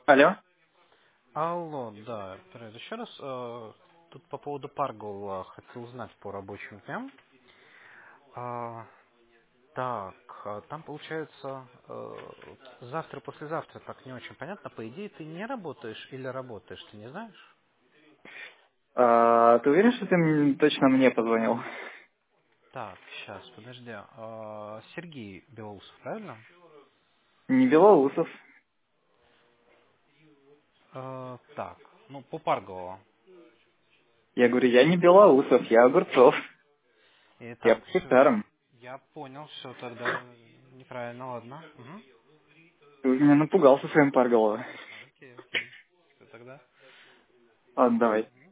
Алло. Алло, да, привет. Еще раз, тут по поводу Паргол хотел узнать по рабочим дням. А, так, там получается завтра, послезавтра, так не очень понятно. По идее, ты не работаешь или работаешь, ты не знаешь? Ты уверен, что ты точно мне позвонил? Так, сейчас, подожди. Сергей Белоусов, правильно? Не Белоусов. Так, ну, по Парголу. Я говорю, я не Белоусов, я Огурцов. Я Итак, по все, гектарам. я понял, все, тогда неправильно, ладно. Угу. Ты меня напугал со своим парголовым. Окей, окей. Все, тогда. Ладно, давай.